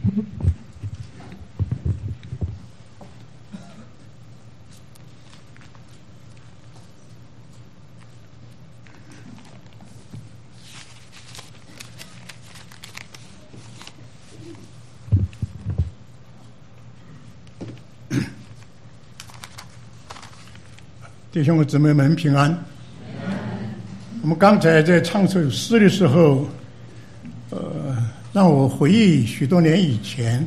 弟兄姊妹们平安。我们刚才在唱这首诗的时候，让我回忆许多年以前，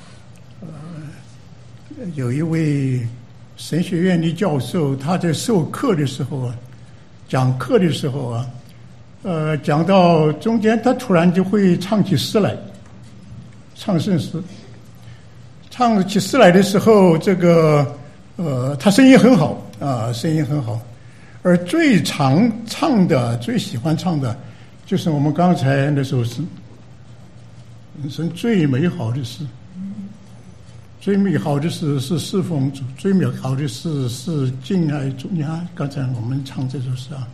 有一位神学院的教授，他在授课的时候啊，讲课的时候啊，讲到中间，他突然就会唱起诗来，唱圣诗。唱起诗来的时候，他声音很好啊，声音很好。而最常唱的、最喜欢唱的，就是我们刚才那首诗，人生最美好的事，最美好的事是侍奉主，最美好的事是敬爱主。你看，刚才我们唱这首诗啊，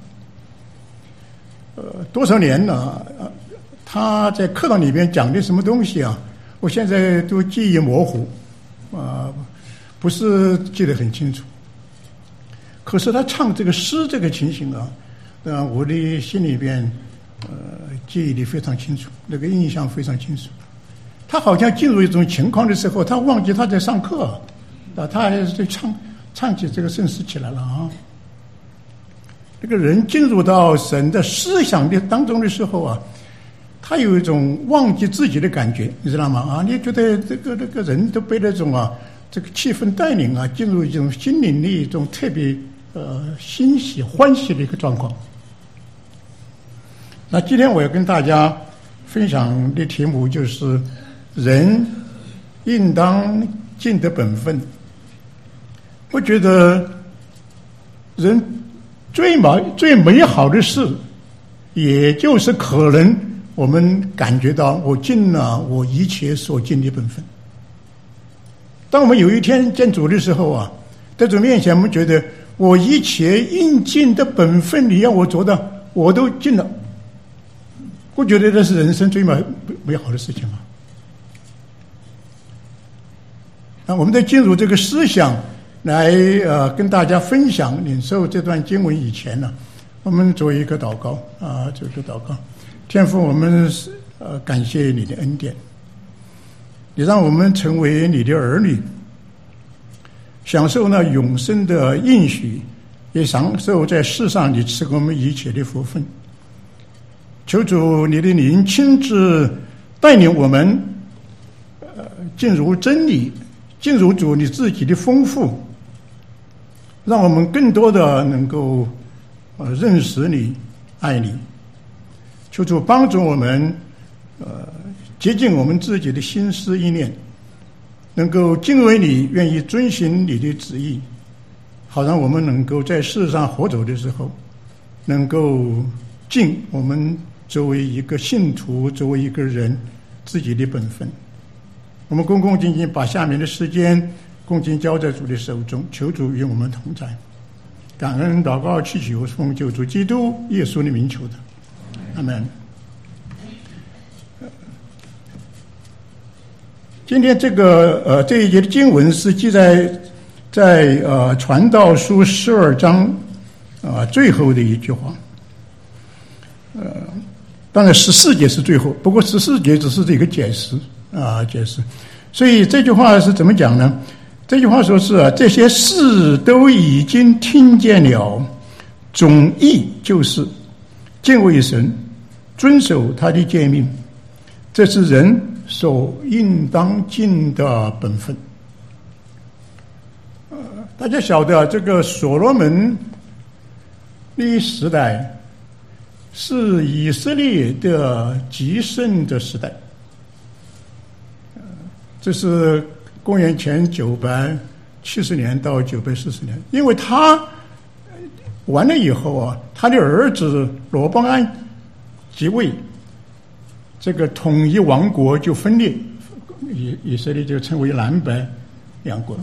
多少年了，他在课堂里边讲的什么东西啊？我现在都记忆模糊，不是记得很清楚。可是他唱这个诗这个情形啊，我的心里边记忆力非常清楚，那个印象非常清楚。他好像进入一种情况的时候，他忘记他在上课，他还是唱起这个圣诗起来了啊。这个人进入到神的思想的当中的时候啊，他有一种忘记自己的感觉，你知道吗？啊，你觉得这个人都被那种这个气氛带领啊，进入一种心灵的一种特别欣喜欢喜的一个状况。那今天我要跟大家分享的题目就是人应当尽得本分。我觉得人最美好的事，也就是可能我们感觉到我尽了我一切所尽的本分。当我们有一天见主的时候啊，在主面前我们觉得我一切应尽的本分，你要我做的我都尽了，我觉得这是人生最美好的事情啊。那我们在进入这个思想来跟大家分享领受这段经文以前呢，我们做一个祷告啊，做一个祷告。天父，我们感谢你的恩典，你让我们成为你的儿女，享受那永生的应许，也享受在世上你赐给我们一切的福分。求主你的灵亲自带领我们进入真理，进入主你自己的丰富，让我们更多的能够认识你，爱你。求主帮助我们洁净我们自己的心思意念，能够敬畏你，愿意遵行你的旨意，好让我们能够在世上活走的时候，能够尽我们作为一个信徒，作为一个人自己的本分。我们恭恭敬敬把下面的时间恭敬交在主的手中，求主与我们同在。感恩祷告祈求奉救主基督耶稣的名求的，阿们。今天这一节的经文是记在传道书12章最后的一句话。当然14节是最后，不过14节只是这个解释。所以这句话是怎么讲呢？这句话说是这些事都已经听见了，总意就是敬畏神，遵守他的诫命，这是人所应当尽的本分。大家晓得这个所罗门的时代是以色列的极盛的时代，这是公元前970年到940年。因为他完了以后啊，他的儿子罗波安即位，这个统一王国就分裂，以色列就称为南北两国。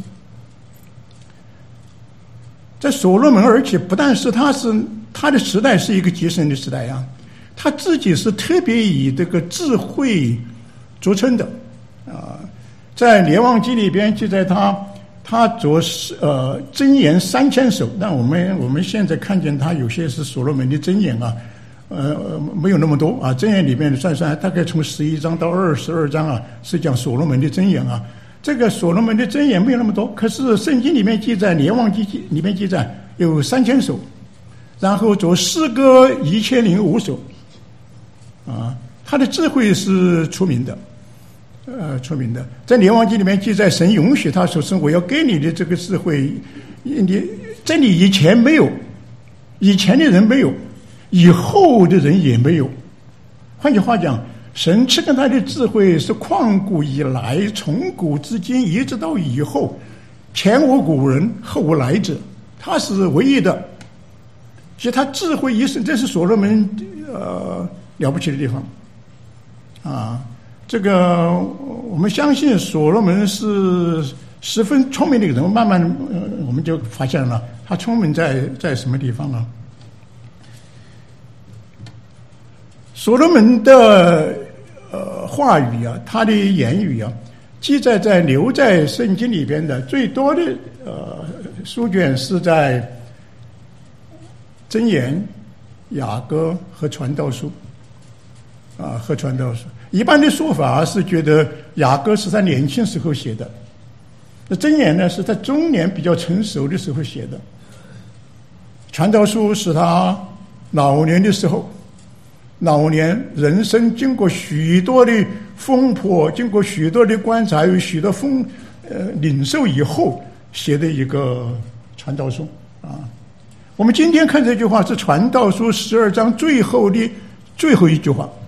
在所罗门，而且不但是他的时代是一个极盛的时代啊，他自己是特别以这个智慧著称的， 在列王记里边记载他做箴言3000首，但我们现在看见他有些是所罗门的箴言啊，没有那么多啊。箴言里面算大概从11章到22章啊，是讲所罗门的箴言啊。这个所罗门的箴言没有那么多，可是圣经里面记载，列王记里面记载有3000首，然后做诗歌1005首啊。他的智慧是出名的。在列王记里面记载，神允许他说是我要给你的这个智慧，在你以前没有，以前的人没有，以后的人也没有。换句话讲，神赐给他的智慧是旷古以来，从古至今一直到以后，前无古人后无来者，他是唯一的。所以他智慧一生，这是所罗门了不起的地方啊。这个我们相信所罗门是十分聪明的一个人，慢慢我们就发现了他聪明在什么地方啊？所罗门的话语啊，他的言语啊，记载留在圣经里边的最多的书卷是在箴言、雅歌和传道书啊，和传道书。一般的说法是觉得雅歌是他年轻时候写的，那箴言呢是他中年比较成熟的时候写的，传道书是他老年的时候，老年人生经过许多的风波，经过许多的观察，有许多领受以后写的一个传道书啊。我们今天看这句话是传道书12章最后一句话。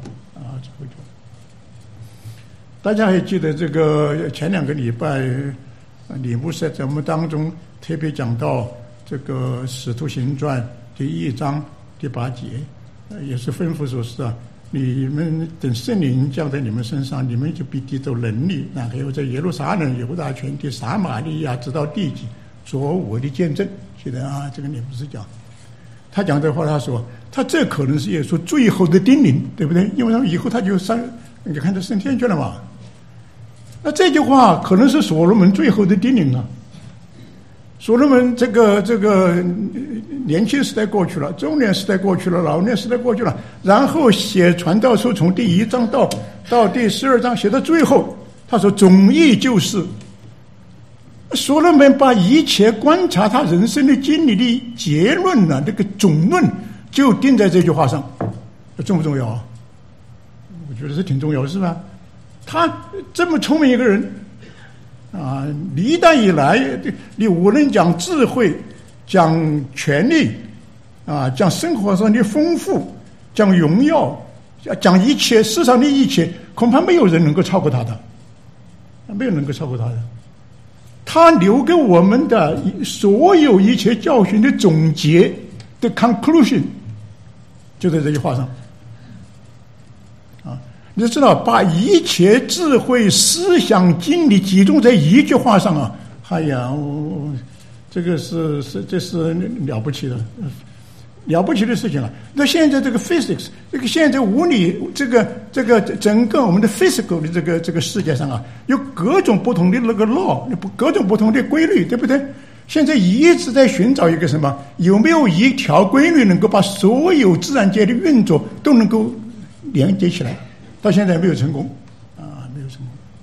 大家还记得这个前2个礼拜李牧师在我们当中特别讲到这个使徒行传第1章第8节，也是吩咐说是你们等圣灵降在你们身上，你们就必得着能力，然后在耶路撒冷、犹大全地、撒玛利亚直到地极做我的见证。记得啊，这个李牧师讲，他讲这话，他说他这可能是耶稣最后的叮咛，对不对？因为他以后他就你看他升天去了嘛。那这句话可能是所罗门最后的叮咛啊。所罗门这个年轻时代过去了，中年时代过去了，老年时代过去了，然后写传道书，从第1章到第12章写到最后，他说总意就是所罗门把一切观察他人生的经历的结论呢，这个总论就定在这句话上。重不重要啊？我觉得是挺重要的，是吧？他这么聪明一个人啊，历代以来你无论讲智慧、讲权力啊，讲生活上的丰富、讲荣耀、讲一切世上的一切，恐怕没有人能够超过他的，没有人能够超过他的。他留给我们的所有一切教训的总结的 conclusion 就在这句话上啊。你知道，把一切智慧、思想、经历集中在一句话上啊！哎呀，这是了不起的，了不起的事情了。那现在这个 physics， 这个现在物理，这个整个我们的 physical 的这个世界上啊，有各种不同的那个 law， 各种不同的规律，对不对？现在一直在寻找一个什么？有没有一条规律能够把所有自然界的运作都能够连接起来？到现在没有成功啊，没有成功。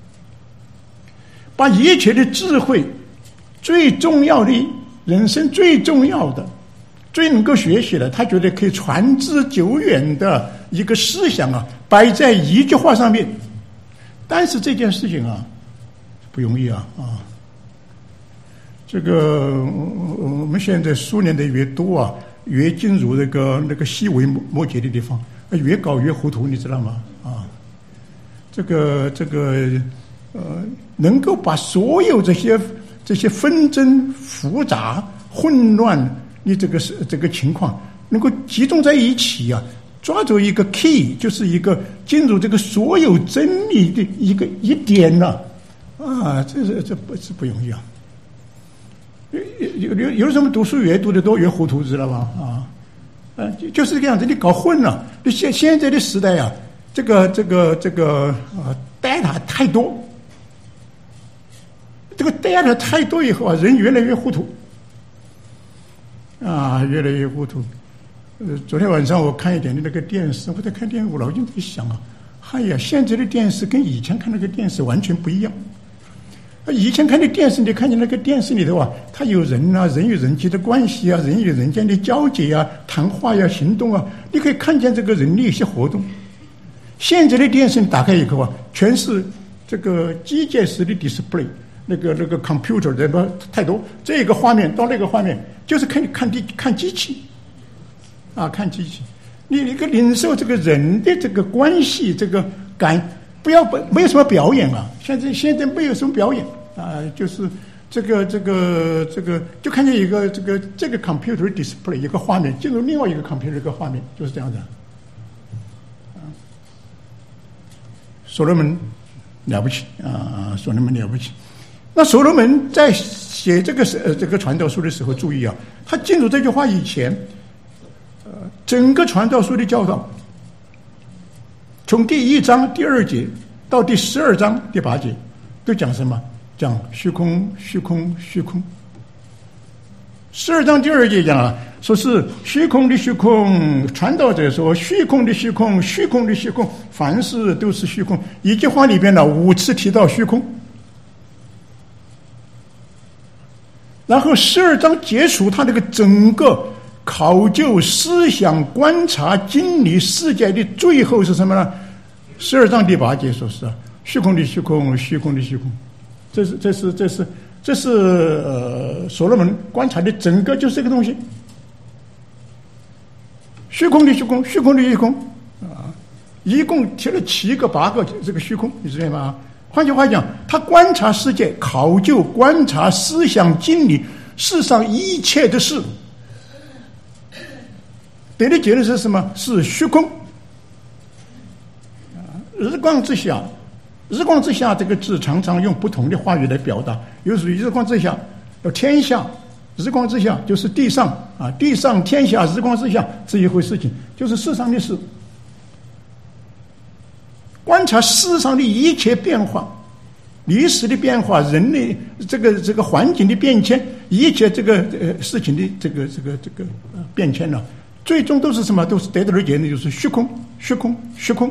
把一切的智慧、最重要的人生最重要的、最能够学习的，他觉得可以传之久远的一个思想啊，摆在一句话上面。但是这件事情啊，不容易啊。这个我们现在书念的越多啊，越进入那个细微末节的地方，越搞越糊涂，你知道吗？这个能够把所有这些纷争、复杂、混乱的这个情况，能够集中在一起啊，抓住一个 key， 就是一个进入这个所有真理的一点呢，这不容易啊。有什么读书越读的多越糊涂，知道吧？就是这个样子，你搞混了。现在的时代啊，这个data 太多个带的太多以后啊，人越来越糊涂，啊，越来越糊涂。昨天晚上我看一点的那个电视，我在看电视，我老就在想啊，哎呀，现在的电视跟以前看那个电视完全不一样。以前看的电视，你看见那个电视里头啊，它有人啊，人与人际的关系啊，人与人间的交接啊，谈话呀、行动啊，你可以看见这个人的一些活动。现在的电视打开以后啊，全是这个机械式的 display， 那个 computer 的太多，这个画面到那个画面，就是看机器。啊，看机器，你一个领受这个人的这个关系，这个没有什么表演啊。现在没有什么表演啊，就是这个，就看见一个这个 computer display 一个画面进入另外一个 computer 一个画面，就是这样的。所罗门了不起啊，所罗门了不起。那所罗门在写这个传道书的时候，注意啊，他进入这句话以前。整个传道书的教导，从第1章第2节到第12章第8节，都讲什么？讲虚空，虚空，虚空。12章第2节讲啊，说是虚空的虚空，传道者说虚空的虚空，虚空的虚空，凡事都是虚空。一句话里边呢5次提到虚空。然后12章结束他这个整个考究思想观察经历世界的最后是什么呢？12章第8节说是虚空的虚空，虚空的虚空。这是所罗门观察的整个就是这个东西。虚空的虚空，虚空的虚空啊，一共提了7个8个这个虚空，你知道吗？换句话讲，他观察世界，考究观察思想经历世上一切的事。得的结论是什么？是虚空。日光之下，日光之下这个字常常用不同的话语来表达，有属于日光之下，有天下，日光之下就是地上啊，地上天下日光之下是一回事情，就是世上的事。观察世上的一切变化，历史的变化，人类这个环境的变迁，一切这个事情的这个变迁呢，最终都是什么？都是得到的结论就是虚空，虚空，虚空。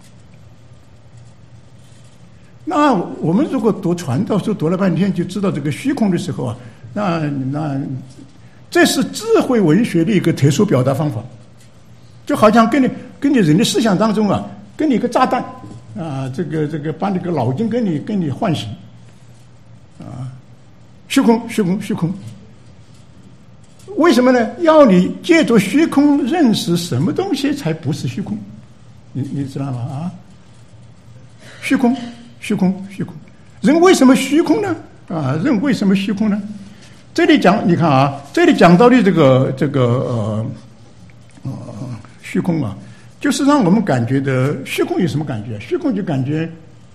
那我们如果读传道书读了半天，就知道这个虚空的时候啊，那这是智慧文学的一个特殊表达方法，就好像跟你人的思想当中啊，跟你一个炸弹啊，这个把你个脑筋跟你唤醒啊，虚空，虚空，虚空。为什么呢？要你借助虚空认识什么东西才不是虚空？你知道吗？啊，虚空，虚空，虚空。人为什么虚空呢？啊，人为什么虚空呢？这里讲，你看啊，这里讲到的这个虚空啊，就是让我们感觉的虚空有什么感觉？虚空就感觉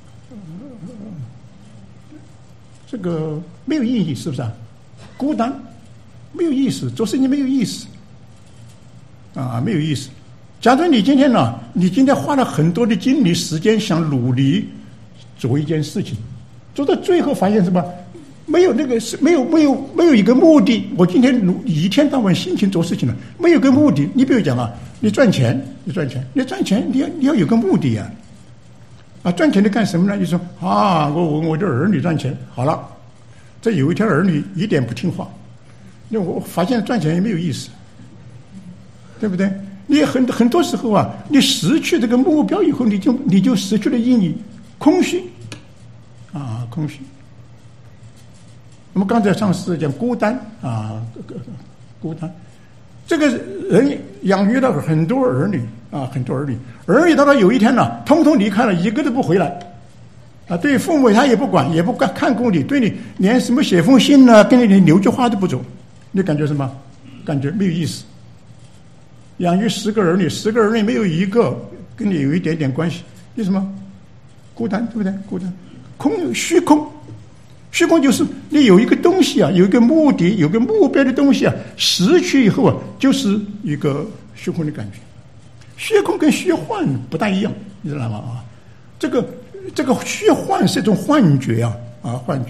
这个没有意义，是不是啊？孤单。没有意思，做事情没有意思啊，没有意思。假如你今天花了很多的精力时间想努力做一件事情，做到最后发现什么？没有一个目的。我今天一天到晚辛勤做事情了，没有个目的。你比如讲啊，你赚钱，你要有个目的啊。啊，赚钱你干什么呢？你说啊，我的儿女赚钱好了，这有一天儿女一点不听话。那我发现赚钱也没有意思，对不对？你很多时候啊，你失去这个目标以后，你就失去了意义，空虚啊，空虚。我们刚才上次讲孤单啊，孤单。这个人养育了很多儿女啊，很多儿女到了有一天呢，通通离开了，一个都不回来。啊，对父母他也不管，也不看顾你，对你连什么写封信呢，跟你留句话都不走。你感觉什么？感觉没有意思。养育10个儿女，10个儿女没有一个跟你有一点点关系，为什么？孤单，对不对？孤单，虚空，虚空就是你有一个东西啊，有一个目的，有个目标的东西啊，失去以后啊，就是一个虚空的感觉。虚空跟虚幻不大一样，你知道吗？啊，这个虚幻是一种幻觉啊，幻觉。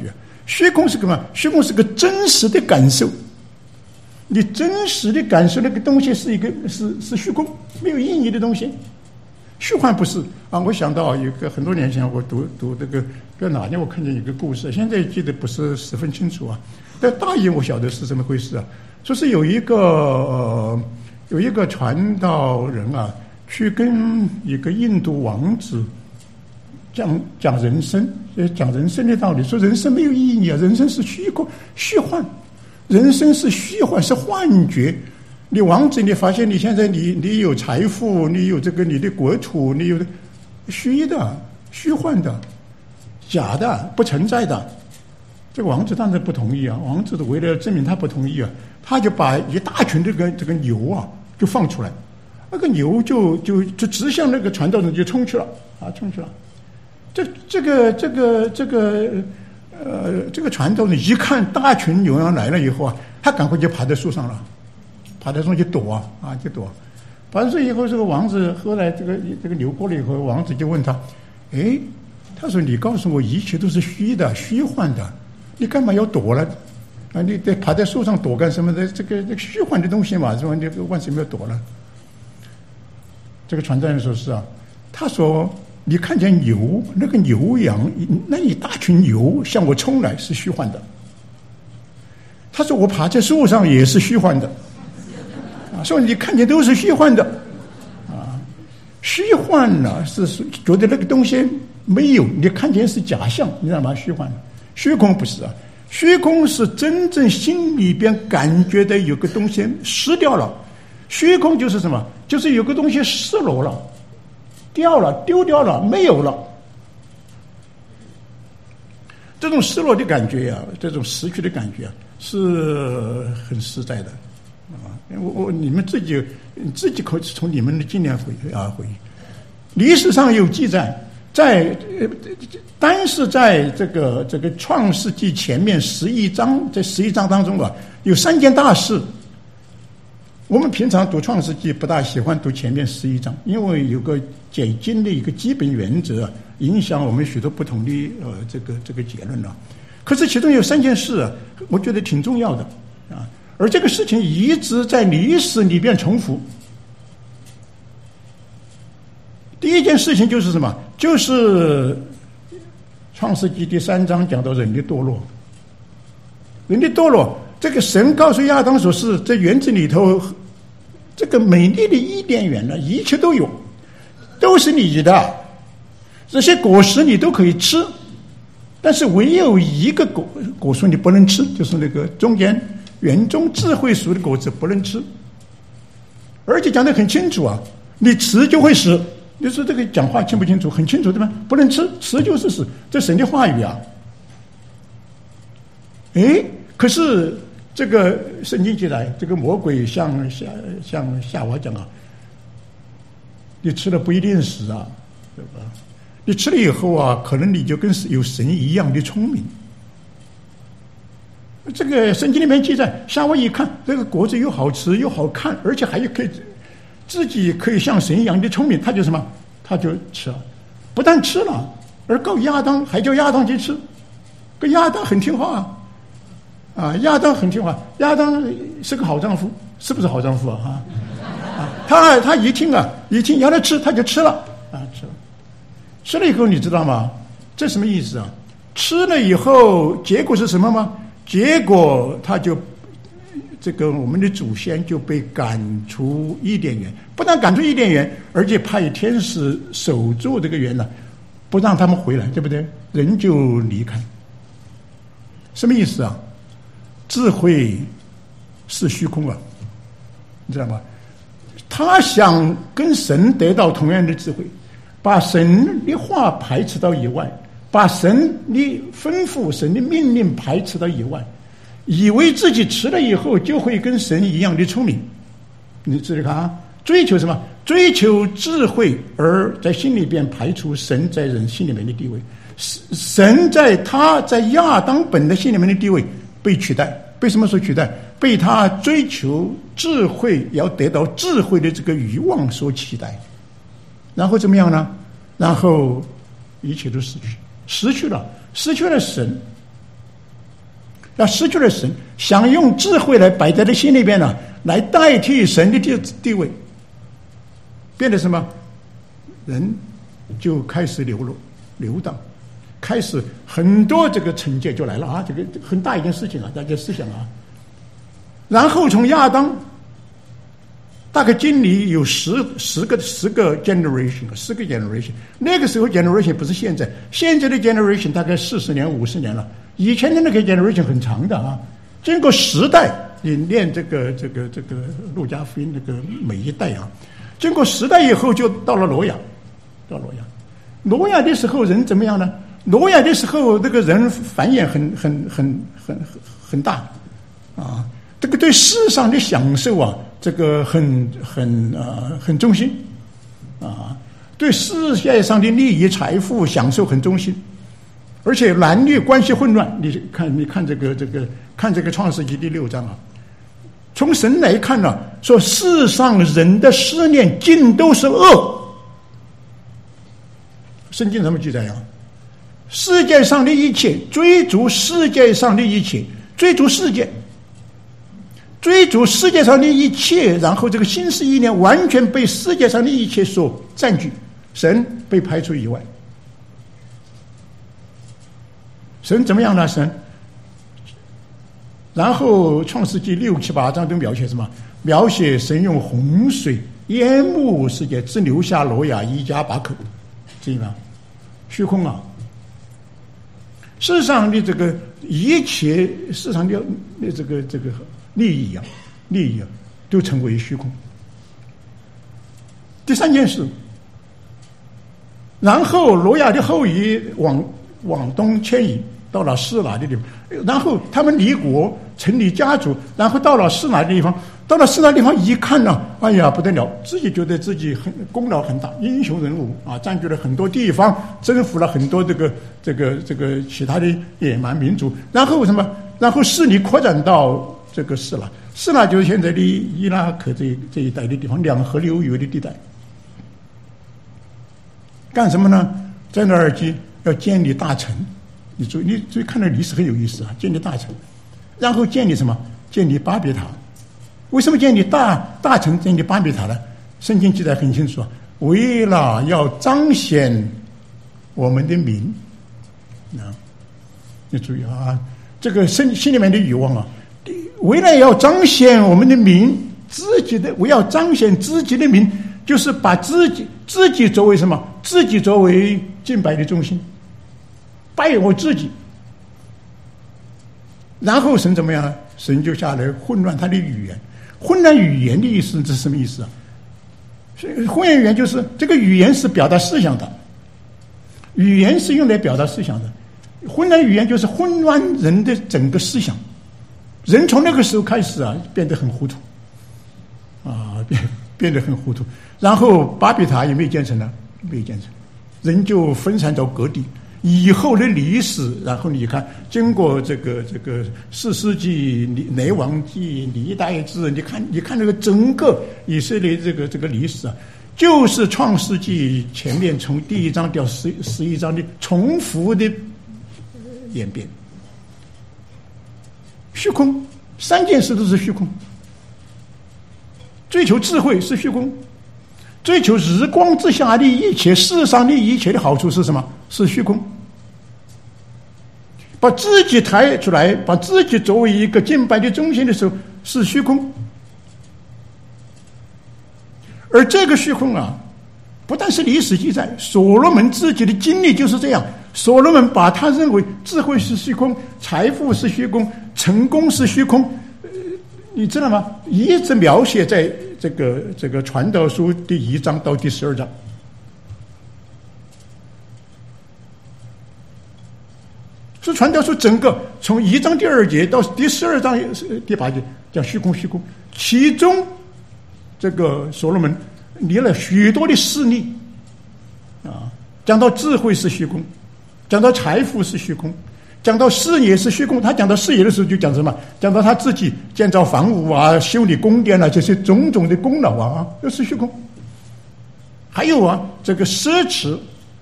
虚空是个什么？虚空是个真实的感受。你真实的感受那个东西是一个是虚空，没有意义的东西。虚幻不是啊！我想到有个很多年前我读这个在哪年我看见一个故事，现在记得不是十分清楚啊，但大意我晓得是怎么回事啊。说是有一个传道人啊，去跟一个印度王子讲人生，讲人生的道理，说人生没有意义啊，人生是虚空虚幻。人生是虚幻，是幻觉。你王子，你发现你现在你有财富，你有这个你的国土，你有虚的、虚幻的、假的、不存在的。这个王子当然不同意啊！王子为了证明他不同意啊，他就把一大群这个牛啊就放出来，那个牛就直向那个传道人就冲去了啊，冲去了。这个传道人一看大群牛羊来了以后啊，他赶快就爬在树上了，爬在树上就躲就躲。爬上树以后，这个王子后来这个牛过了以后，王子就问他，他说你告诉我一切都是虚的、虚幻的，你干嘛要躲了？啊，你得爬在树上躲干什么的？这个虚幻的东西嘛，是吧？你为什么要躲了？这个传道人说是啊，他说。你看见牛，那个牛羊，那一大群牛向我冲来是虚幻的。他说我爬在树上也是虚幻的，说你看见都是虚幻的，虚幻呢是觉得那个东西没有，你看见是假象，你知道吗？虚幻，虚空不是啊，虚空是真正心里边感觉的有个东西失掉了，虚空就是什么？就是有个东西失落了。掉了，丢掉了，没有了。这种失落的感觉呀，这种失去的感觉是很实在的啊！你们自己可以从你们的经验回忆。历史上有记载，单是在这个创世纪前面11章，在11章当中啊，有3件大事。我们平常读创世纪不大喜欢读前面11章，因为有个解经的一个基本原则，影响我们许多不同的这个结论了。可是其中有3件事我觉得挺重要的啊，而这个事情一直在历史里边重复。第一件事情就是什么？就是创世纪第3章讲到人的堕落。人的堕落，这个神告诉亚当说是在园子里头，这个美丽的伊甸园呢，一切都有，都是你的，这些果实你都可以吃，但是唯有一个果树你不能吃，就是那个中间园中智慧树的果子不能吃，而且讲得很清楚啊，你吃就会死。你说这个讲话清不清楚？很清楚对吧？不能吃，吃就是死，这神的话语啊。可是这个圣经记载，这个魔鬼向夏娃讲啊，你吃了不一定死啊，对吧？你吃了以后啊，可能你就跟有神一样的聪明。这个圣经里面记载，夏娃一看这个果子又好吃又好看，而且还可以自己可以像神一样的聪明，他就什么？他就吃了，不但吃了，而告亚当，还叫亚当去吃。跟亚当很听话亚当很听话，亚当是个好丈夫，是不是好丈夫啊？他一听要他吃，他就吃了吃了以后，你知道吗？这什么意思啊？吃了以后，结果是什么吗？结果他就这个我们的祖先就被赶出伊甸园，不但赶出伊甸园，而且派天使守住这个园呢，不让他们回来，对不对？人就离开。什么意思啊？智慧是虚空啊，你知道吗？他想跟神得到同样的智慧，把神的话排斥到以外，把神的吩咐、神的命令排斥到以外，以为自己吃了以后就会跟神一样的聪明。你注意看啊，追求什么？追求智慧，而在心里边排除神在人心里面的地位。神在亚当本的心里面的地位被取代。被什么所取代？被他追求智慧，要得到智慧的这个欲望所取代。然后怎么样呢？然后一切都失去了神。 要失去了神，想用智慧来摆在他心里边呢，来代替神的地位，变得什么？人就开始流荡，开始很多这个惩戒就来了啊！这个很大一件事情啊，大家思想啊。然后从亚当，大概经历有十个 generation，那个时候 generation 不是现在的 generation 大概40年50年了，以前的那个 generation 很长的啊。经过时代，你念这个路加福音这个每一代啊，经过时代以后就到了挪亚。挪亚的时候人怎么样呢？挪亚的时候那个人繁衍很大啊，这个对世上的享受啊，这个很忠心啊，对世界上的利益财富享受很忠心，而且男女关系混乱。你看这个创世纪第6章啊，从神来看呢，说世上人的思念尽都是恶。圣经怎么记载啊？世界上的一切，追逐世界上的一切，追逐世界上的一切，然后这个心思意念完全被世界上的一切所占据，神被排除以外。神怎么样呢？神，然后创世纪6、7、8章都描写什么？描写神用洪水淹没世界，只留下挪亚一家8口，这样虚空啊！世上的这个一切，世上的这个利益啊，都成为虚空。第3件事，然后挪亚的后裔往东迁移，到了示拿的地方，然后他们离国，成立家族，然后到了示拿的地方。到了示拿地方一看呢，哎呀不得了，自己觉得自己功劳很大，英雄人物啊，占据了很多地方，征服了很多这个其他的野蛮民族。然后什么？然后势力扩展到这个示拿就是现在的伊拉克这一带的地方，两河流域的地带。干什么呢？在那儿要建立大城。你注意看到历史很有意思啊，建立大城，然后建立什么？建立巴别塔。为什么建立大城，建立巴别塔呢？圣经记载很清楚，为了要彰显我们的名啊！你注意啊，这个心里面的欲望啊，为了要彰显我们的名，为要彰显自己的名，就是把自己作为什么？自己作为敬拜的中心，拜我自己。然后神怎么样？神就下来混乱他的语言。混乱语言的意思是什么意思啊？混乱语言就是这个语言是表达思想的，语言是用来表达思想的。混乱语言就是混乱人的整个思想，人从那个时候开始啊，变得很糊涂啊，变得很糊涂。然后巴别塔也没建成呢，没建成，人就分散到各地。以后的历史，然后你看，经过这个4世纪、列王纪、历代志，你看这个整个以色列这个历史啊，就是创世纪前面从第1章到11章的重复的演变。虚空，3件事都是虚空。追求智慧是虚空，追求日光之下的一切，世上的一切的好处是什么？是虚空。把自己抬出来，把自己作为一个敬拜的中心的时候，是虚空。而这个虚空啊，不但是历史记载，所罗门自己的经历就是这样。所罗门把他认为智慧是虚空，财富是虚空，成功是虚空，你知道吗？一直描写在这个传道书第1章到第12章。是传道书整个从1章第2节到第12章第8节讲虚空，其中这个所罗门列了许多的事例啊，讲到智慧是虚空，讲到财富是虚空，讲到事业是虚空。他讲到事业的时候就讲什么？讲到他自己建造房屋啊、修理宫殿啊，这些种种的功劳啊，都是虚空。还有啊，这个奢侈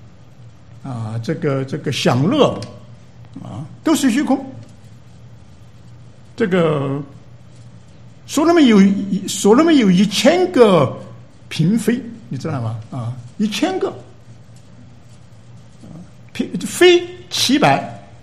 啊，这个享乐啊，都是虚空。 这个所罗门有1000个嫔妃，你知道吗？啊，1000个，妃700，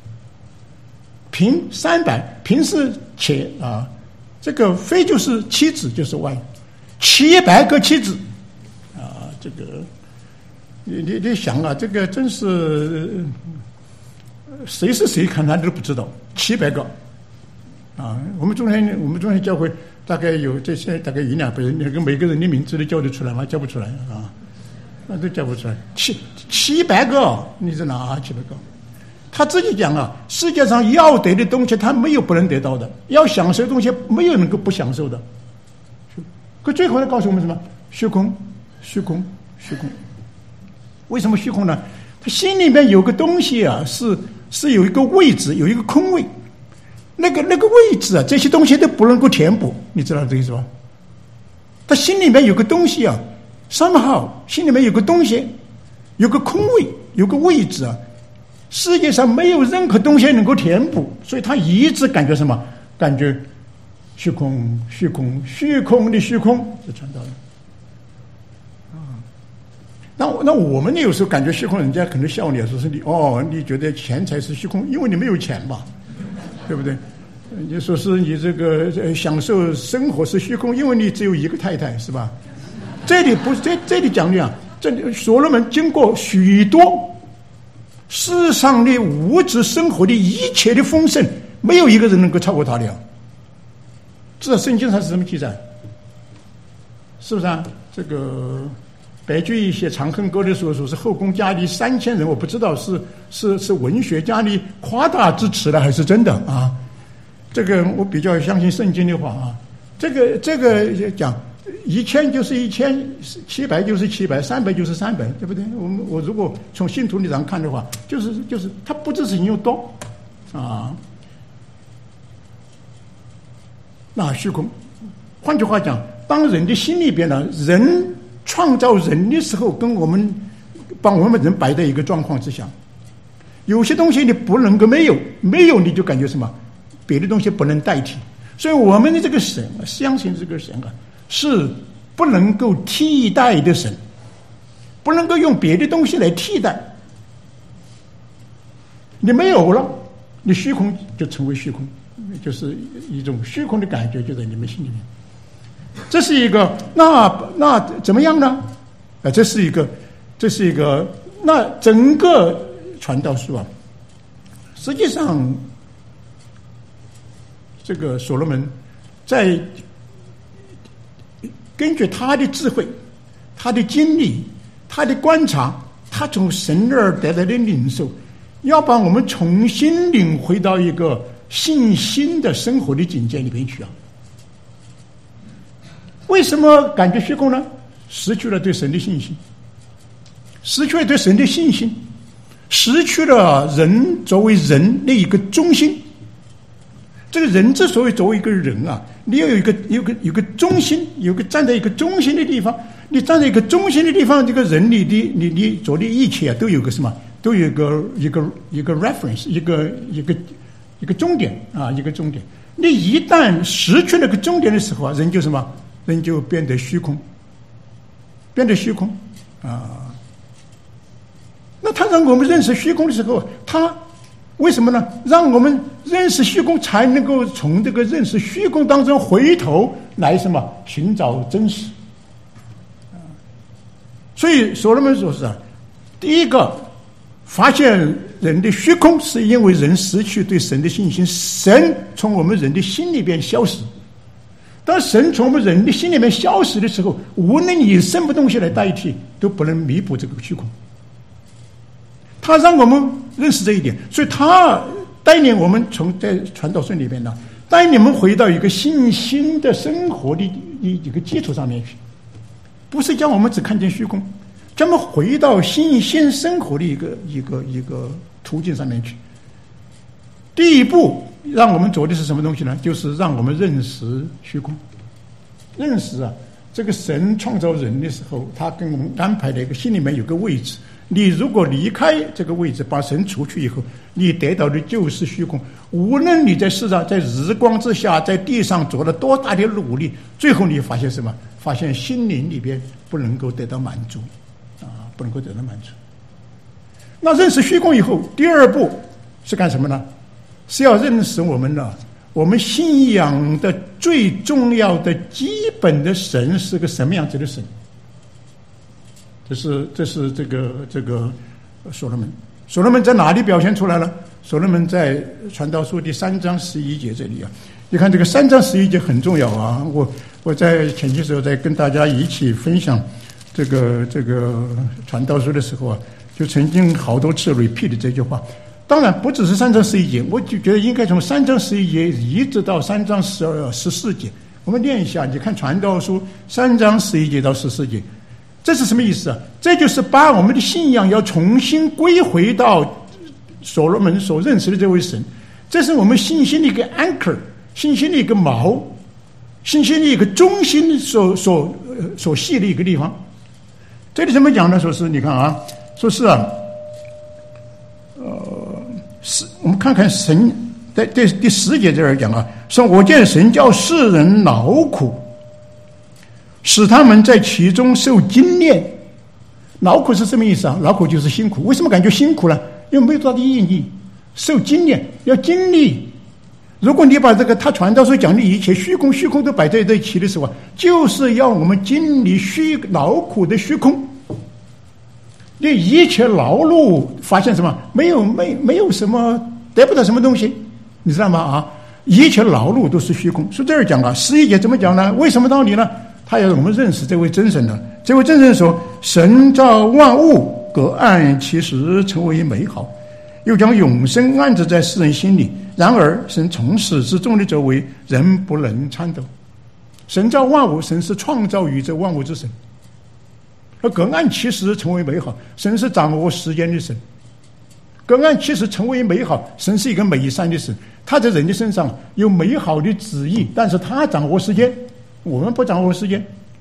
嫔300，嫔是妾啊，这个妃就是妻子，就是700个妻子啊，这个你想啊，这个真是谁是谁看他都不知道，700个啊！我们中天教会大概有这些，大概100-200人，那个每个人的名字都叫得出来吗？叫不出来啊，那都叫不出来。700个，你是哪700个？他自己讲啊，世界上要得的东西，他没有不能得到的；要享受的东西，没有能够不享受的。可最后他告诉我们什么？虚空，虚空，虚空。为什么虚空呢？他心里面有个东西啊，是有一个位置，有一个空位。那个位置啊，这些东西都不能够填补，你知道这个意思吧？他心里面有个东西啊 ，somehow 心里面有个东西，有个空位，有个位置啊，世界上没有任何东西能够填补，所以他一直感觉什么？感觉虚空，虚空，虚空的虚空，就传到了。那我们有时候感觉虚空，人家可能笑你，说是你觉得钱才是虚空，因为你没有钱吧，对不对？你说是你这个享受生活是虚空，因为你只有一个太太，是吧？这里不是这里讲的啊，这里所罗门经过许多世上的物质生活的一切的丰盛，没有一个人能够超过他的。至少圣经上是这么记载，是不是啊？这个白居易写《长恨歌》的时候说是后宫佳丽3000人，我不知道是文学家的夸大之词了还是真的啊？这个我比较相信圣经的话啊。这个讲1000就是1000，700就是700，300就是300，对不对？我如果从信徒立场看的话，就是它不只是引用多啊。那虚空，换句话讲，当人的心里边呢，人创造人的时候，跟我们把我们人摆在一个状况之下，有些东西你不能够没有你就感觉什么，别的东西不能代替。所以我们的这个神啊，相信这个神啊，是不能够替代的神，不能够用别的东西来替代。你没有了，你虚空就成为虚空，就是一种虚空的感觉就在你们心里面。这是一个，那怎么样呢？这是一个，那整个传道书啊，实际上，这个所罗门在根据他的智慧、他的经历、他的观察，他从神而得来的领受，要把我们重新领回到一个信心的生活的境界里面去啊。为什么感觉虚空呢？失去了对神的信心，失去了对神的信心，失去了人作为人的一个中心。这个人之所以作为一个人啊，你要有一个中心，有个站在一个中心的地方。你站在一个中心的地方，这个人你做的一切啊，都有个什么？都有一个 reference， 一个终点啊，一个终点。你一旦失去那个终点的时候啊，人就什么？人就变得虚空，啊！那他让我们认识虚空的时候，他为什么呢？让我们认识虚空，才能够从这个认识虚空当中回头来什么寻找真实。所以所罗门说是啊，第一个发现人的虚空，是因为人失去对神的信心，神从我们人的心里边消失。当神从我们人的心里面消失的时候，无论以什么东西来代替，都不能弥补这个虚空。他让我们认识这一点，所以他带领我们在传道书里面呢，带领我们回到一个信心的生活的一个基础上面去，不是叫我们只看见虚空，叫我们回到信心生活的一个途径上面去。第一步让我们做的是什么东西呢？就是让我们认识虚空，认识啊， 这个神创造人的时候，他跟我们安排了一个心里面有个位置。你如果离开这个位置，把神除去以后，你得到的就是虚空。无论你在世上，在日光之下，在地上做了多大的努力，最后你发现什么？发现心灵里边不能够得到满足，不能够得到满足。那认识虚空以后，第二步是干什么呢？是要认识我们信仰的最重要的基本的神是个什么样子的神。这是这个所罗门。所罗门在哪里表现出来了？所罗门在传道书第3章11节这里啊。你看这个3章11节很重要啊。我在前些时候在跟大家一起分享这个传道书的时候啊，就曾经好多次 repeat 这句话。当然不只是3章11节，我就觉得应该从3章11节一直到3章14节，我们念一下。你看传道书3章11节到14节，这是什么意思啊？这就是把我们的信仰要重新归回到所罗门所认识的这位神，这是我们信心的一个 anchor， 信心的一个锚，信心的一个中心所系的一个地方。这里怎么讲呢？说是你看啊，说是啊，我们看看神在第10节这儿讲啊，说我见神叫世人劳苦，使他们在其中受精炼。劳苦是什么意思啊？劳苦就是辛苦。为什么感觉辛苦呢？因为没有多大的意义。受精炼要经历。如果你把这个他传道书讲的一切虚空都摆在这一起的时候，就是要我们经历劳苦的虚空。你一切劳碌发现什么？没有什么，得不到什么东西，你知道吗？啊，一切劳碌都是虚空。所以这儿讲了11节怎么讲呢？为什么道理呢？他要我们认识这位真神呢。这位真神说：神造万物，各按其时成为美好，又将永生安置在世人心里。然而神从始至终的作为，人不能参透。神造万物，神是创造宇宙万物之神，而各按其时成为美好，神是掌握时间的神。各按其时成为美好，神是一个美善的神，他在人的身上有美好的旨意，但是他掌握时间，我们不掌握时间。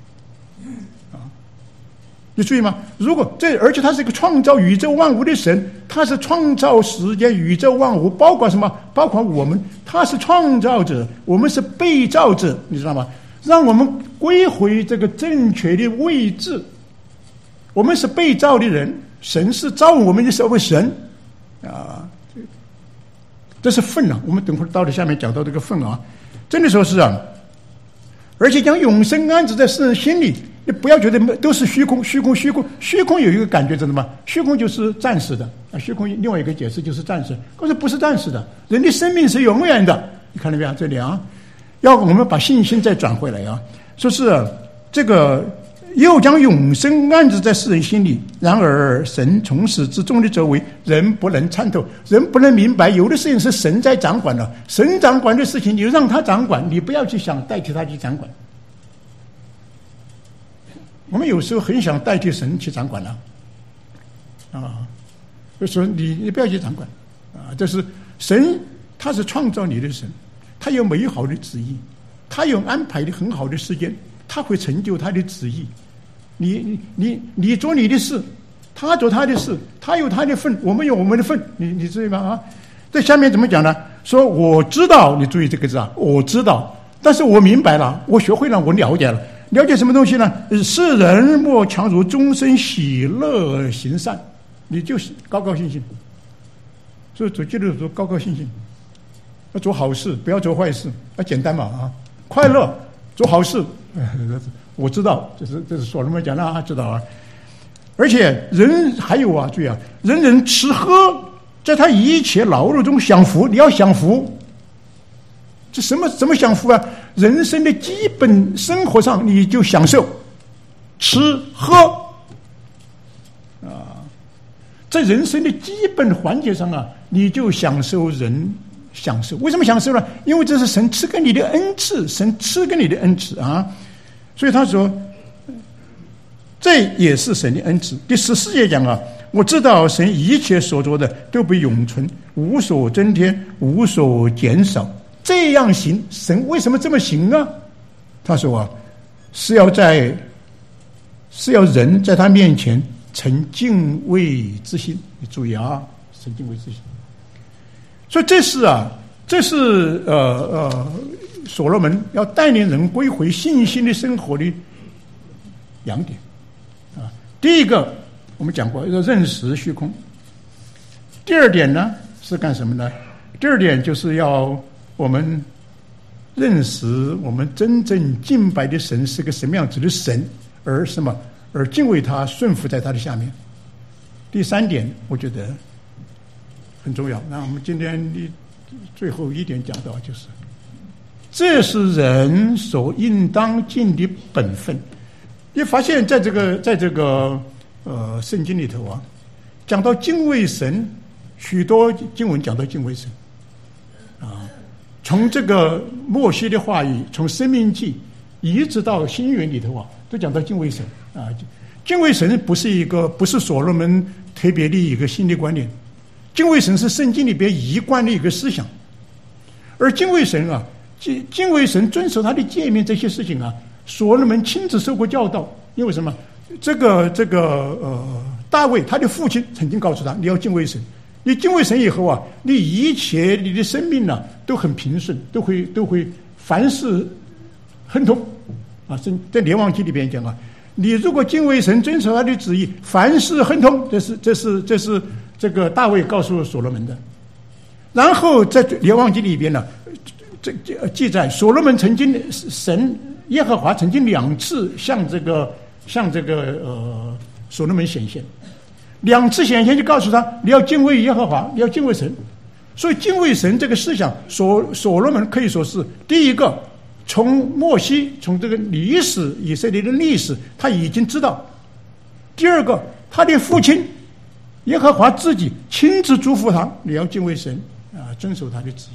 你注意吗？而且他是一个创造宇宙万物的神，他是创造时间、宇宙万物，包括什么？包括我们，他是创造者，我们是被造者，你知道吗？让我们归回这个正确的位置。我们是被造的人，神是造我们的社会神啊，这是份啊。我们等会儿到了下面讲到这个份啊，真的说是啊，而且将永生安置在世人心里。你不要觉得都是虚空，虚空有一个感觉，知道吗？虚空就是暂时的啊，虚空另外一个解释就是暂时，可是不是暂时的，人的生命是永远的。你看到没有？这里啊，要我们把信心再转回来啊，说是这个又将永生安置在世人心里。然而神从始至终的作为，人不能参透，人不能明白。有的事情是神在掌管的，神掌管的事情，你就让他掌管，你不要去想代替他去掌管。我们有时候很想代替神去掌管了，就说你不要去掌管啊！这是神，他是创造你的神，他有美好的旨意，他有安排的很好的时间，他会成就他的旨意。你做你的事，他做他的事，他有他的份，我们有我们的份，你注意吗？啊，这下面怎么讲呢？说我知道，你注意这个字啊，我知道，但是我明白了，我学会了，我了解了。了解什么东西呢？世人莫强如终身喜乐行善，你就是高高兴兴。所以主基督徒高高兴兴，要做好事，不要做坏事，简单嘛啊！快乐，做好事。我知道，这是所罗门讲的啊，知道啊。而且人还有啊，注意啊，人人吃喝，在他一切劳碌中享福，你要享福。这怎么享福啊？人生的基本生活上你就享受吃喝啊，在人生的基本环节上啊，你就享受享受。为什么享受呢？因为这是神赐给你的恩赐，神赐给你的恩赐啊。所以他说这也是神的恩赐。第14节讲啊，我知道神一切所做的都不永存，无所增添，无所减少。这样行，神为什么这么行呢？他说啊， 是要人在他面前存敬畏之心。你注意啊，存敬畏之心。所以这是所罗门要带领人归回信心的生活的2点啊。第一个我们讲过，要认识虚空。第2点呢是干什么呢？第2点就是要我们认识我们真正敬拜的神是个什么样子的神，而敬畏他，顺服在他的下面。第3点我觉得很重要。那我们今天的最后1点讲到，就是这是人所应当尽的本分。你发现在这个圣经里头啊，讲到敬畏神，许多经文讲到敬畏神啊，从这个默西的话语，从申命记一直到新约里头啊，都讲到敬畏神啊。敬畏神不是所罗门特别的一个新的观念，敬畏神是圣经里边一贯的一个思想。而敬畏神啊，敬畏神，遵守他的诫命，这些事情啊，所罗门亲自受过教导。因为什么？大卫他的父亲曾经告诉他，你要敬畏神。你敬畏神以后啊，你一切你的生命啊都很平顺，都会凡事亨通啊。在列王记里边讲啊，你如果敬畏神，遵守他的旨意，凡事亨通。这是这个大卫告诉所罗门的。然后在列王记里边呢，这记载所罗门曾经神耶和华曾经2次向这个所罗门显现，2次显现就告诉他你要敬畏耶和华，你要敬畏神。所以敬畏神这个思想，所罗门可以说是第一个，从默西，从这个历史，以色列的历史他已经知道。第2个，他的父亲耶和华自己亲自嘱咐他，你要敬畏神啊，遵守他的旨意。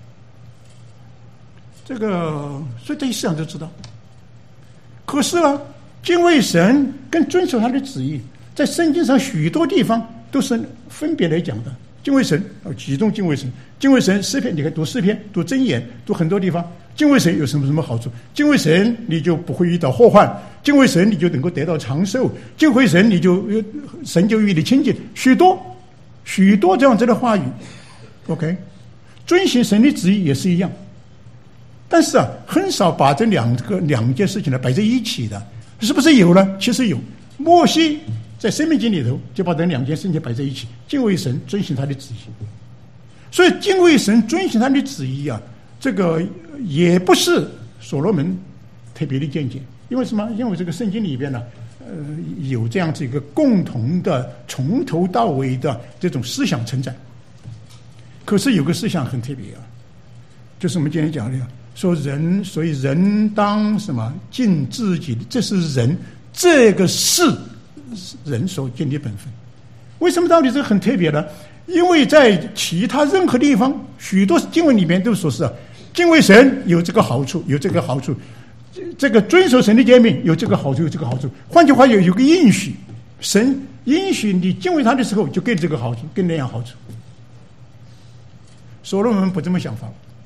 所以这一思想就知道。可是啊，敬畏神跟遵守他的旨意，在圣经上许多地方都是分别来讲的。敬畏神几种敬畏神，敬畏神诗篇，你看读诗篇，读箴言，读很多地方，敬畏神有什么好处？敬畏神你就不会遇到祸患，敬畏神你就能够得到长寿，敬畏神神就与你亲近，许多这样子的话语。OK， 遵行神的旨意也是一样。但是啊，很少把这两件事情呢摆在一起的，是不是有呢？其实有。默西在申命记里头就把这2件事情摆在一起，敬畏神，遵行他的旨意。所以敬畏神，遵行他的旨意啊，这个也不是所罗门特别的见解。因为什么？因为这个圣经里边呢，有这样子一个共同的从头到尾的这种思想成长。可是有个思想很特别啊，就是我们今天讲的。所以人当什么尽自己的，这是人，这个是人所尽的本分。为什么道理这个很特别呢？因为在其他任何地方，许多经文里面都说是敬畏神有这个好处，有这个好处，这个遵守神的诫命有这个好处，有这个好处。换句话有个应许，神应许你敬畏他的时候，就给这个好处，跟那样好处。所罗门不这么想法。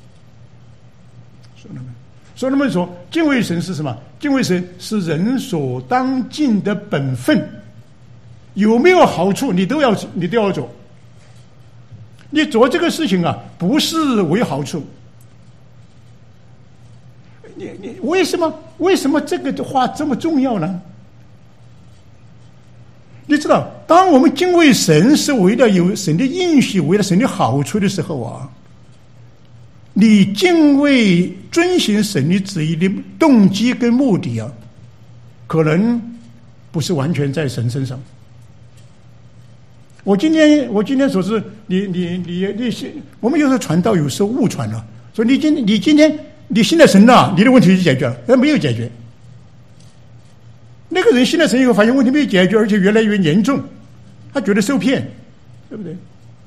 所罗门说，敬畏神是什么？敬畏神是人所当尽的本分，有没有好处你都要做。你做这个事情啊，不是为好处。你为什么这个话这么重要呢？你知道，当我们敬畏神是为了有神的应许，为了神的好处的时候啊，你敬畏遵行神的旨意的动机跟目的啊，可能不是完全在神身上。我今天说是我们有时候传道有时候误传了，说你今天你信了神了，你的问题就解决了，但没有解决。那个人信了神以后，发现问题没有解决，而且越来越严重，他觉得受骗，对不对？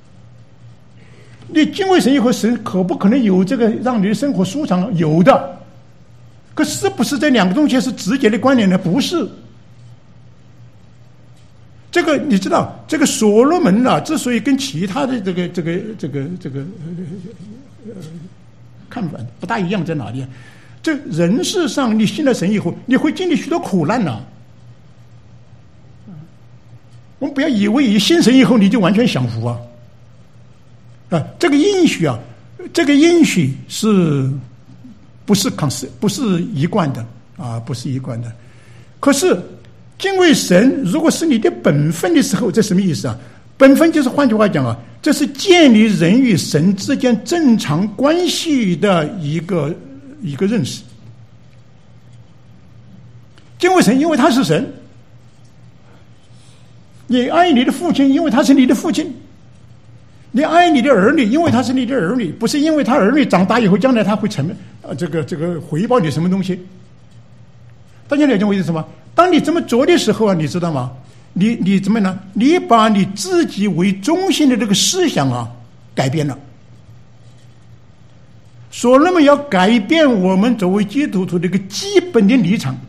你敬畏神以后，神可不可能有这个让你的生活舒畅？有的，可是不是这2个东西是直接的关联呢？不是。这个你知道，这个所罗门啊，之所以跟其他的这个看法不大一样，在哪里啊？ 这人世上你信了神以后，你会经历许多苦难呐。我们不要以为一信神以后你就完全享福啊！这个应许啊，这个应许不是一贯的啊，不是一贯的。可是敬畏神，如果是你的本分的时候，这什么意思啊？本分就是换句话讲啊，这是建立人与神之间正常关系的一个认识。敬畏神，因为他是神。你爱你的父亲，因为他是你的父亲；你爱你的儿女，因为他是你的儿女，不是因为他儿女长大以后将来他会这个回报你什么东西。大家了解我意思什么？当你这么做的时候啊，你知道吗？你怎么呢？你把你自己为中心的这个思想啊改变了。所罗门要改变我们作为基督徒的一个基本的立场。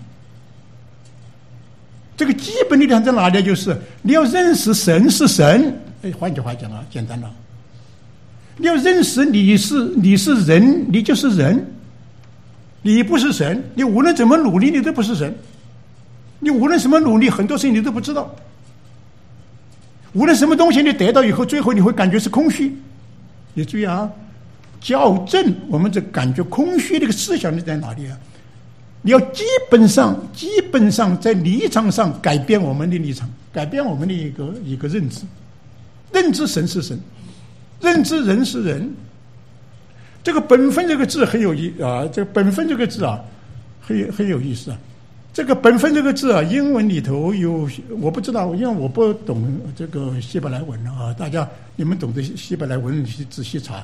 这个基本的立场在哪里？就是你要认识神是神。换句话讲啊，简单了，你要认识你是人，你就是人，你不是神，你无论怎么努力，你都不是神。你无论什么努力，很多事情你都不知道。无论什么东西你得到以后，最后你会感觉是空虚。你注意啊，校正我们这感觉空虚的一个思想在哪里啊？你要基本上在立场上改变我们的立场，改变我们的一个认知，认知神是神，认知人是人。这个本分这个字很有这个本分这个字啊，很有意思啊。这个本分这个字啊，英文里头有，我不知道，因为我不懂这个希伯来文啊。大家你们懂得希伯来文，去仔细查。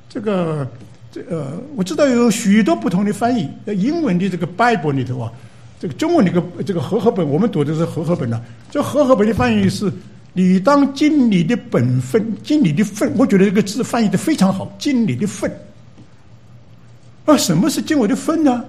我知道有许多不同的翻译。英文的这个 Bible 里头啊，这个中文这个和合本，我们读的是和合本啊。这和合本的翻译是“你当尽你的本分，尽你的分”。我觉得这个字翻译的非常好，“尽你的分”。什么是尽我的分呢？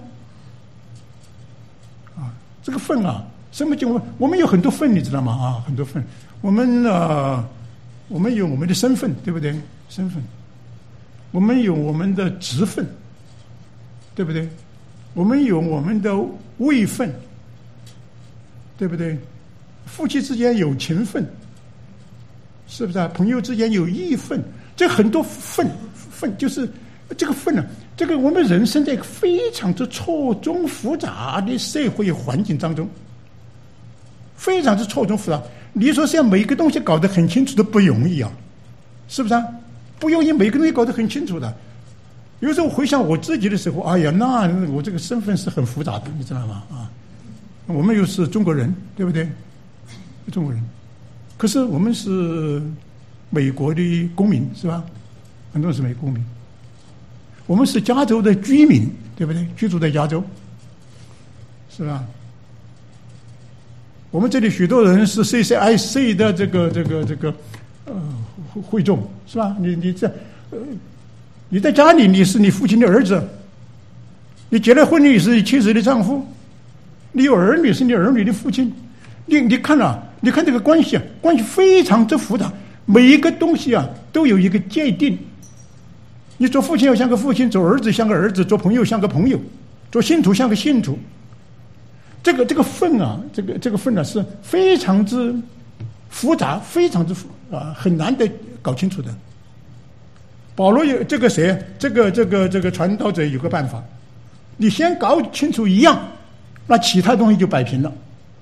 这个分啊，什么尽我们有很多分，你知道吗？很多分。我们有我们的身份，对不对？身份。我们有我们的职分，对不对？我们有我们的位分，对不对？夫妻之间有情分，是不是啊？朋友之间有义分，这很多分就是这个分呢。这个我们人生在一个非常之错综复杂的社会环境当中，非常之错综复杂。你说像每一个东西搞得很清楚都不容易啊，是不是啊？不容易，每个东西搞得很清楚的。有时候回想我自己的时候，哎呀，那我这个身份是很复杂的，你知道吗？我们又是中国人，对不对？中国人，可是我们是美国的公民，是吧？很多人是美国公民。我们是加州的居民，对不对？居住在加州，是吧？我们这里许多人是 CCIC 的这个会众，是吧？你在家里你是你父亲的儿子，你结了婚你是你妻子的丈夫，你有儿女是你儿女的父亲。你看你看这个关系关系非常之复杂，每一个东西都有一个界定。你做父亲要像个父亲，做儿子像个儿子，做朋友像个朋友，做信徒像个信徒。这个分这个分是非常之复杂，非常之很难的搞清楚的。保罗有这个传道者有个办法，你先搞清楚一样，那其他东西就摆平了。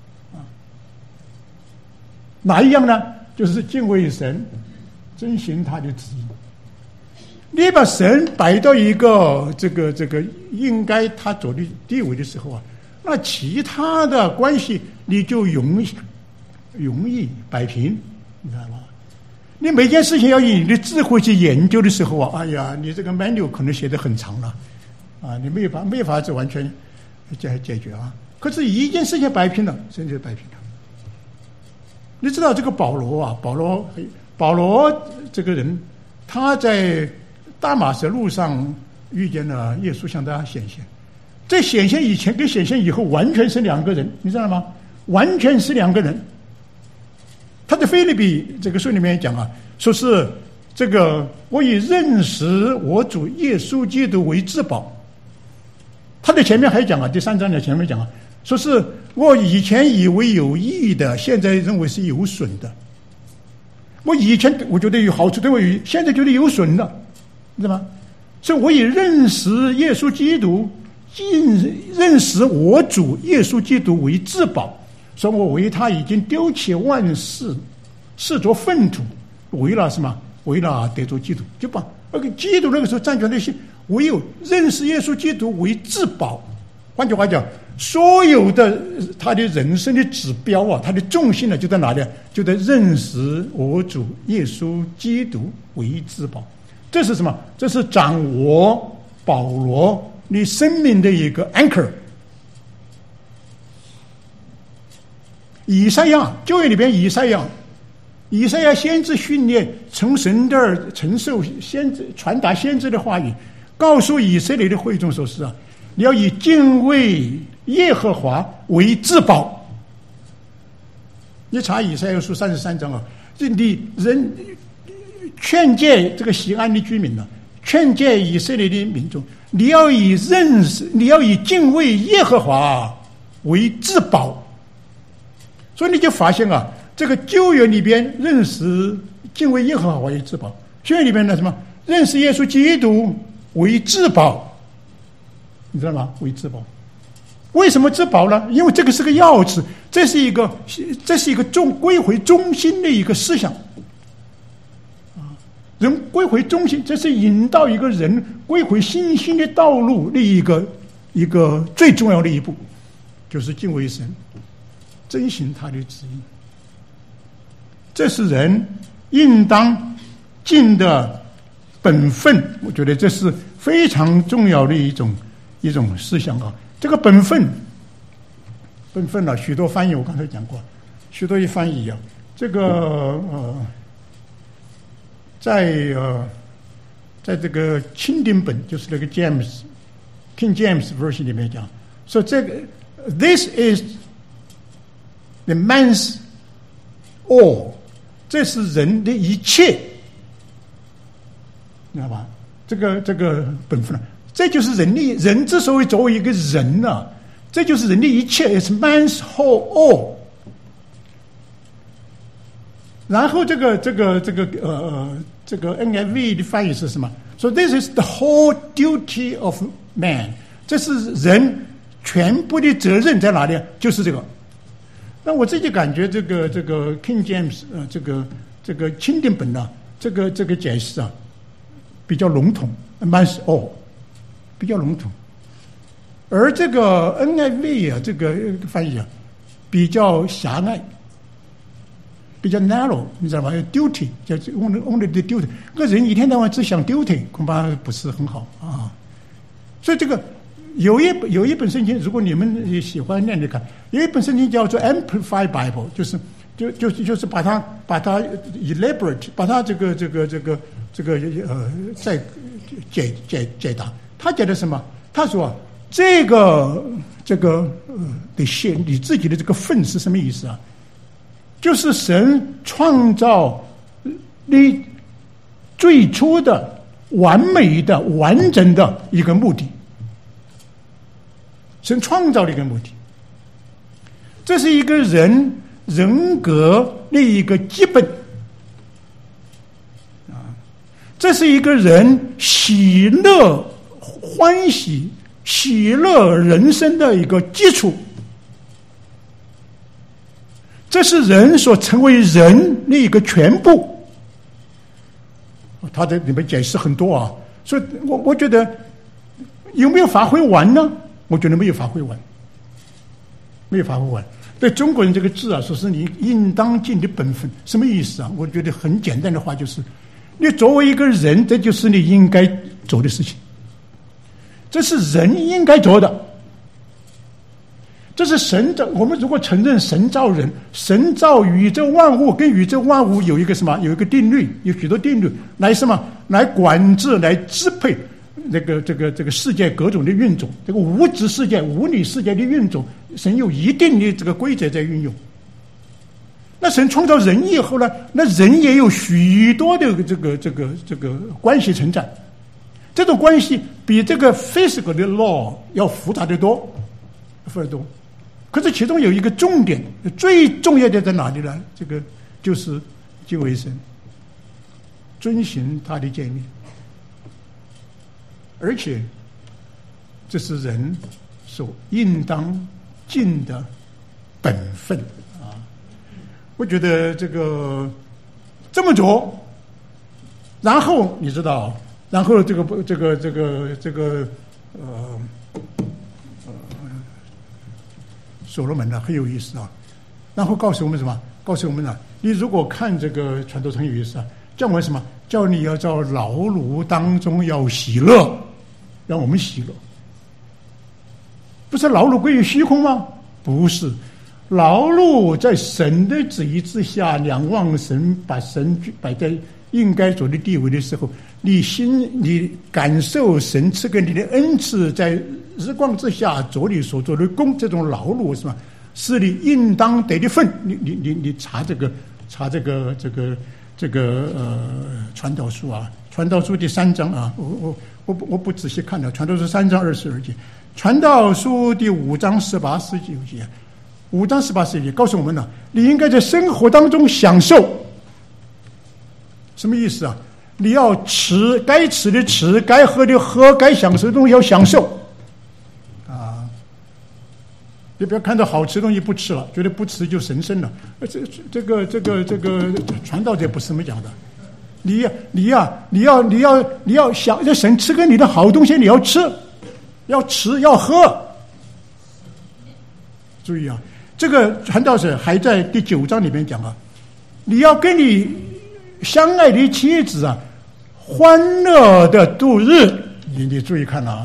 哪一样呢？就是敬畏神，遵行他的旨意。你把神摆到一个这个应该他走的地位的时候那其他的关系你就容易摆平，你知道吗？你每件事情要以你的智慧去研究的时候哎呀，你这个 menu 可能写得很长了你没法子完全解决可是一件事情摆平了，神就摆平了。你知道这个保罗这个人，他在大马士路上遇见了耶稣，向他显现。这显现以前跟显现以后完全是两个人，你知道吗？完全是两个人。他在腓立比这个书里面讲说是这个我以认识我主耶稣基督为至宝。 他的前面还讲啊，第3章的前面讲啊，说是我以前以为有益的，现在认为是有损的。我以前我觉得有好处，对我现在觉得有损了，知道吗？所以我以认识耶稣基督，认识我主耶稣基督为至宝，说我为他已经丢弃万事，视作粪土，为了什么？为了得着基督，就把基督那个时候占据那些，唯有认识耶稣基督为至宝。换句话讲，所有的他的人生的指标啊，他的重心呢，就在哪里？就在认识我主耶稣基督为至宝。这是什么？这是掌握保罗你生命的一个 anchor。以赛亚旧约里边，以赛亚先知训练从神这儿承受先知传达先知的话语，告诉以色列的会众说是啊，你要以敬畏耶和华为至宝。你查以赛亚书33章啊，你人劝诫这个西安的居民呢，劝诫以色列的民众，你要以敬畏耶和华为至宝。所以你就发现啊，这个旧约里边认识敬畏耶和华为至宝，新约里边呢什么认识耶稣基督为至宝，你知道吗？为至宝。为什么至宝呢？因为这个是个钥匙，这是一个归回中心的一个思想。人归回中心，这是引导一个人归回信心的道路的一个最重要的一步，就是敬畏神，遵行他的旨意。这是人应当尽的本分，我觉得这是非常重要的一种思想啊。这个本分啊，许多翻译我刚才讲过，许多翻译啊，这个在这个钦定本，就是那个 King James Version 里面讲，说这个 This is the man's all， 这是人的一切，知道吧？这个本分，这就是人之所以作为一个人啊，这就是人的一切 ，is man's whole all。然后这个 NIV 的翻译是什么？说 This is the whole duty of man， 这是人全部的责任在哪里？就是这个。那我自己感觉这个 King James 这个钦定本啊，这个解释啊比较笼统 ，man's all 比较笼统，而这个 NIV 啊这个翻译啊比较狭隘。比较 narrow， 你知道吗 ？duty 叫 only the duty， 个人一天到晚只想 duty， 恐怕不是很好啊。所以这个有一本圣经，如果你们也喜欢念的看，有一本圣经叫做 Amplified Bible， 就是把它 elaborate， 把它这个再解答。他解的什么？他说这个得写你自己的这个份是什么意思啊？就是神创造你最初的完美的完整的一个目的，神创造的一个目的，这是一个人格的一个基本啊，这是一个人喜乐欢喜喜乐人生的一个基础。这是人所成为人的一个全部，他的里面解释很多啊，所以我觉得有没有发挥完呢？我觉得没有发挥完，没有发挥完。对中国人这个字啊，说是你应当尽的本分，什么意思啊？我觉得很简单的话就是，你作为一个人，这就是你应该做的事情，这是人应该做的。这是神的，我们如果承认神造人，神造宇宙万物，跟宇宙万物有一个什么？有一个定律，有许多定律来什么？来管制、来支配这个世界各种的运种，这个物质世界、物理世界的运种，神有一定的这个规则在运用。那神创造人以后呢，那人也有许多的这个关系存在。 这种关系比这个 physical 的 law 要复杂得多，复杂得多。可是其中有一个重点，最重要的在哪里呢？这个就是敬畏神，遵循他的诫命，而且这是人所应当尽的本分啊！我觉得这么做，然后你知道，然后所罗门呢很有意思啊，然后告诉我们什么？告诉我们呢，你如果看这个传道很有意思啊，叫我们什么？叫你要在劳碌当中要喜乐，让我们喜乐。不是劳碌归于虚空吗？不是，劳碌在神的旨意之下，仰望神，把神摆在应该做的地位的时候，你感受神赐给你的恩赐，在日光之下做你所做的工，这种劳碌是吧？是你应当得的份。你查这个传道书啊，传道书第3章啊，我不仔细看了，传道书3章22节，传道书第5章18、19节，5章18、19节告诉我们呢，你应该在生活当中享受。什么意思啊？你要吃，该吃的吃，该喝的喝，该享受的东西要享受啊！你不要看到好吃的东西不吃了，觉得不吃就神圣了。这个传道者不是这么讲的。你要想，这神赐给你的好东西，你要吃，要喝。注意啊，这个传道者还在第9章里面讲啊，你要跟你相爱的妻子啊，欢乐的度日。你注意看啊，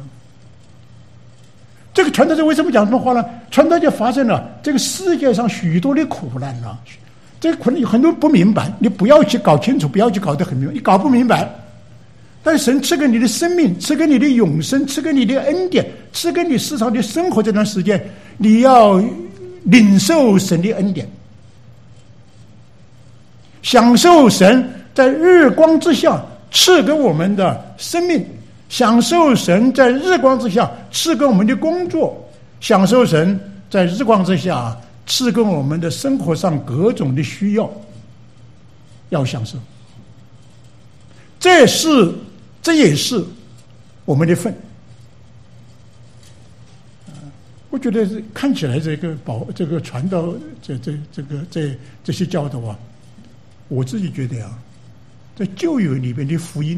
这个传道者为什么讲这么话呢？传道者发现了这个世界上许多的苦难啊，这个可能有很多人不明白，你不要去搞清楚，不要去搞得很明白，你搞不明白。但神赐给你的生命，赐给你的永生，赐给你的恩典，赐给你世上的生活这段时间，你要领受神的恩典，享受神在日光之下赐给我们的生命，享受神在日光之下赐给我们的工作，享受神在日光之下赐给我们的生活上各种的需要，要享受。这也是我们的份。我觉得看起来这个传道这些教导啊，我自己觉得啊，在旧约里面的福音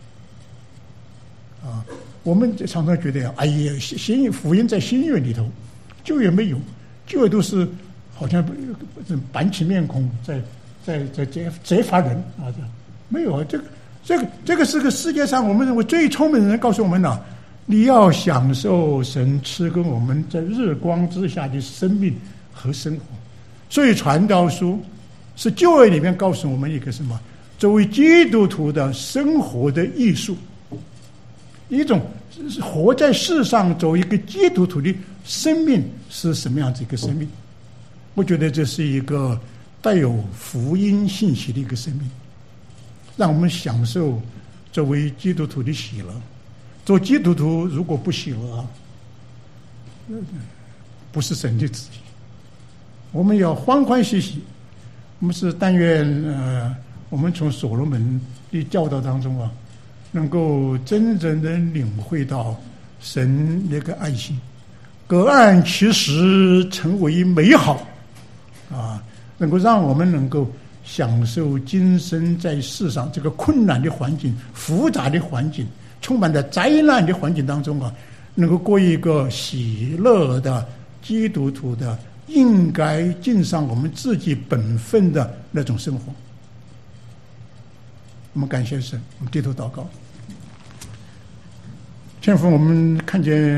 啊，我们常常觉得啊，哎呀，福音在新约里头，旧约没有，旧约都是好像板起面孔在责罚人啊，没有啊，这个是个世界上我们认为最聪明的人告诉我们了，你要享受神赐给我们在日光之下的生命和生活。所以传道书是旧约里面告诉我们一个什么？作为基督徒的生活的艺术，一种活在世上作为一个基督徒的生命是什么样子一个生命？我觉得这是一个带有福音信息的一个生命，让我们享受作为基督徒的喜乐。做基督徒如果不喜乐，不是神的旨意。我们要欢欢喜喜。我们是但愿我们从所罗门的教导当中啊，能够真正的领会到神那个爱心，各按其实成为美好啊，能够让我们能够享受今生在世上这个困难的环境、复杂的环境、充满了灾难的环境当中啊，能够过一个喜乐的基督徒的应该尽上我们自己本分的那种生活。我们感谢神，我们低头祷告。天父，我们看见